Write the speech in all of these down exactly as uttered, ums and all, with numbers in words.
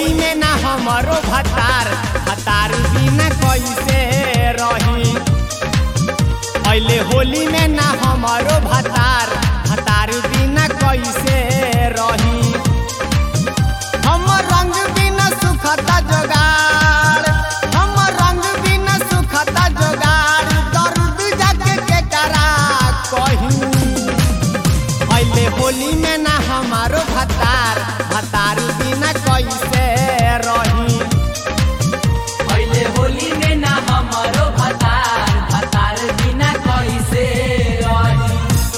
होली में ना हमारो भतार भतार बिना कैसे रही। पहले होली में ना हमारो भतार भतार बिना कैसे रही। हम रंग बिना सुखता जोगार हम रंग बिना सुखता जोगार दर्द जाके के करा कहीं। पहले होली में ना हमारो भतार भतार बिना कैसे रही। पहले होली में ना हमारो भतार भतार बिना कैसे रही।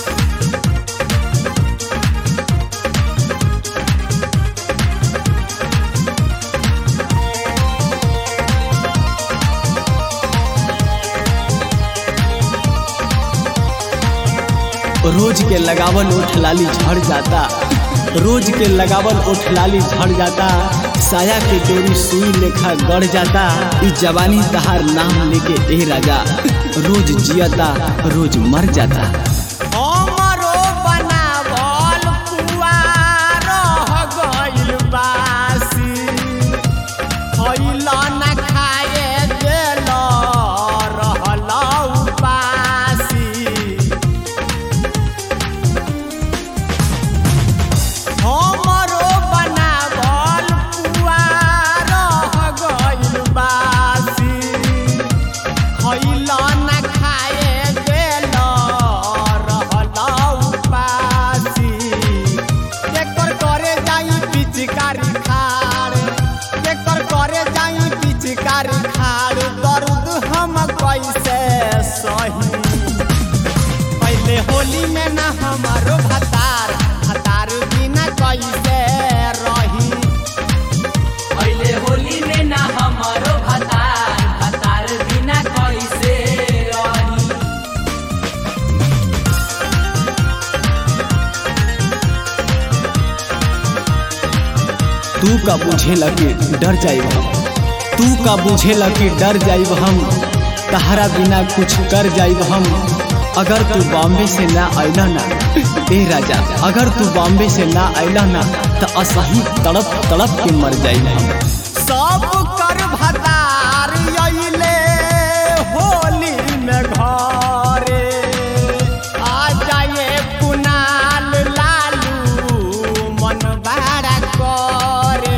रोज के लगावल ओठ लाली झड़ जाता रोज के लगावल ओठ लाली झड़ जाता। साया के डोरी सुई लेखा गड़ जाता। इस जवानी तहार नाम लेके ए राजा रोज जियता रोज मर जाता। हमरो बनावल पुआ रह गइल बासी खइला ना खाए देल रहल उपासी। हमरो बनावल पुआ रह गइल बासी खइला ना खाए देल रहल उपासी। एकर करे जाई पिचकारी खाड़ एकर करे जाई पिचकारी खाड़ दर्द हम कैसे सही। पहले होली में ना हमारो भतार भतार बिना कैसे रही। पहले होली में ना हमारो भतार भतार बिना कैसे रही। तू का बुझे लगे डर जाइब हम तू का बुझे लगे डर जाइब हम तहरा बिना कुछ कर जाइब हम। अगर तू बॉम्बे से ना आइला ना ए राजा अगर तू बॉम्बे से ना आइला ना तो असही तड़प तड़प के मर जाइब हम। सब कर भतार अइले होली में घरे आ जाए कुनाल लालू मन बड़ा करे।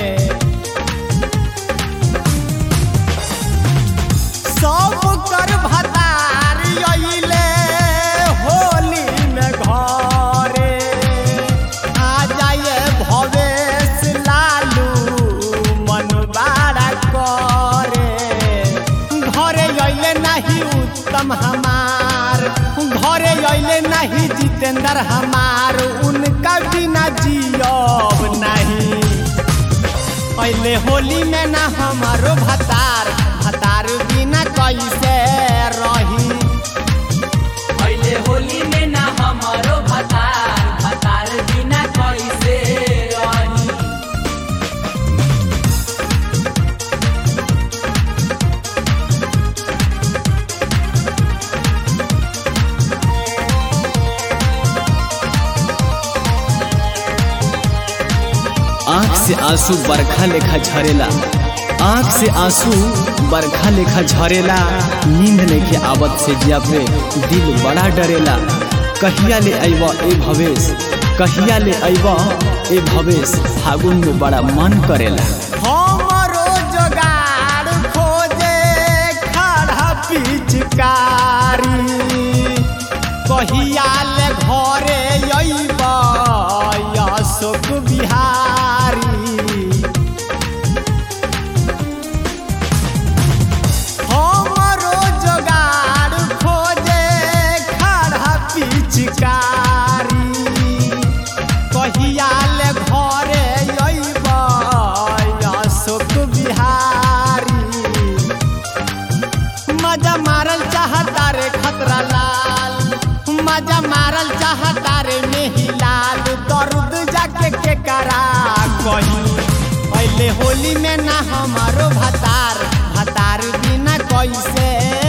सब कर भतार अइले होली में घरे आ जाए भवेश लालू मन बड़ा करे। घरे अइले नहीं उत्तम हमार घरे अइले नहीं जितेंद्र हमार उनका बिना जियब नहीं। पहले होली में ना हमारो भतार भतार बिना कैसे रही। पहले होली में ना हमारो भतार भतार बिना कैसे रही। आँख से आंसू बरखा लेखा झरेला आँख से आंसू बरखा लेखा झरेला। नींद लेके आवत से जिया पे दिल बड़ा डरेला। कहिया ले अइबा ए भवेश कहिया ले अइबा ए भवेश फागुन में बड़ा मन करेला। हमरो जोगाड़ खोजे खड़ा पिचकारी कहिया ले घरे अइबा अशोक बिहारी। हमरो जोगाड़ खोजे खड़ा पिचकारी कहिया ले घरे अइबा अशोक बिहारी। मजा मारल चाहता रे खतरा लाल मजा मारल चाहता रे मेही लाल दर्द जाके के करा कहीं। पहले होली में ना हमारो भतार भतार बिना कैसे